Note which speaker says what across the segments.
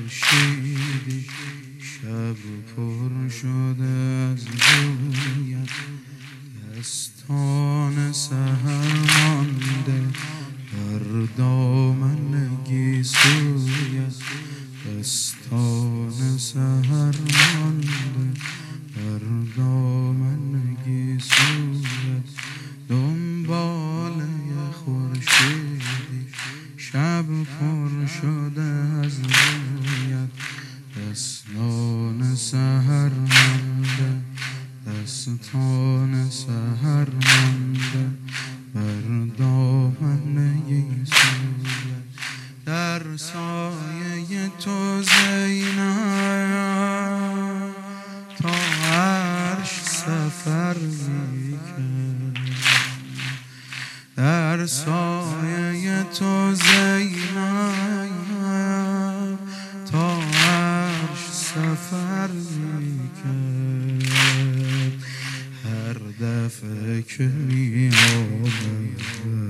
Speaker 1: خورشیدی شب پر شده از رویت، دستان سحر مانده بر دامن گیسویت، دستان سحر مانده بر دامن گیسویت، دنبال خورشیدی شب پر شده از رویت، دستان سحر مانده دستان سحر مانده بر دامن گیسویت، در سایه تو زینب تا عرش سفر می‌کرد، در سایه تو زینب تا عرش سفر می‌کرد، هر دفعه که می‌آمد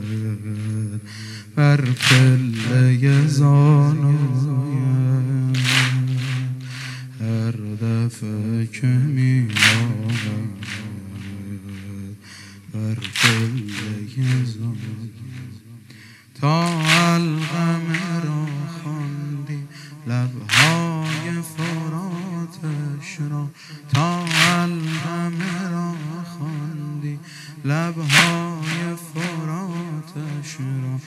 Speaker 1: بر پله زانویت، هر دفعه که می‌آمد بر پله زانویت، تا القمه را خواندی لب‌های فراتش را، تا القمه را خواندی لب‌های فراتش را،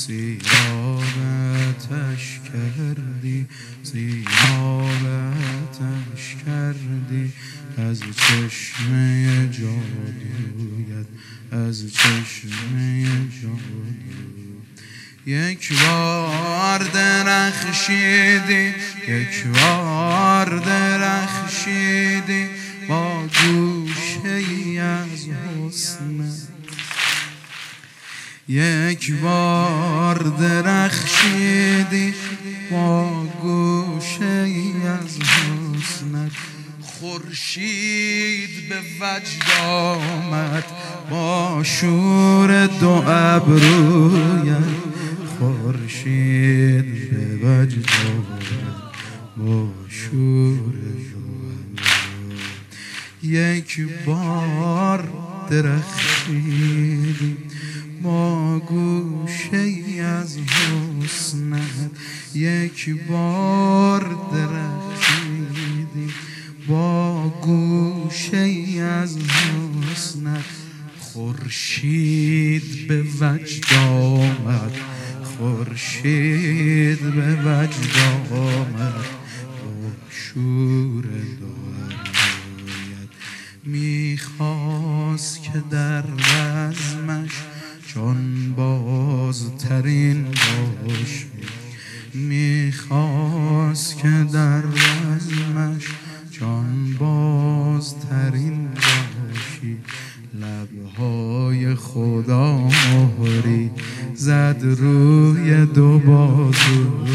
Speaker 1: سیرابتش کردی سیرابتش کردی از چشمه جادویت، از چشمه جادویت، یک بار درخشیدی یک بار درخشیدی با گوشه‌ای از حسنت، یک بار درخشیدی با گوشه‌ای از حسنت، خورشید به وجد آمد با شور دو ابرویت، خورشید به وجد آمد با شور دو ابرویت، یک بار درخشیدی با گوشه‌ای از حسنت، یک بار درخشیدی با گوشه‌ای از حسنت، خورشید به وجد آمد خورشید به وجد آمد با شور دو ابرویت، میخواست که در رزمش چون بازترین باشی، میخواست که در رزمش چون بازترین باشی، لبهای خدا مهری زد روی دو بازو،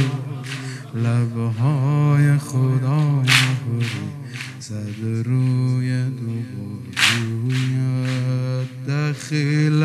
Speaker 1: لبهای خدا مهری زد روی دو بازویت، دخیل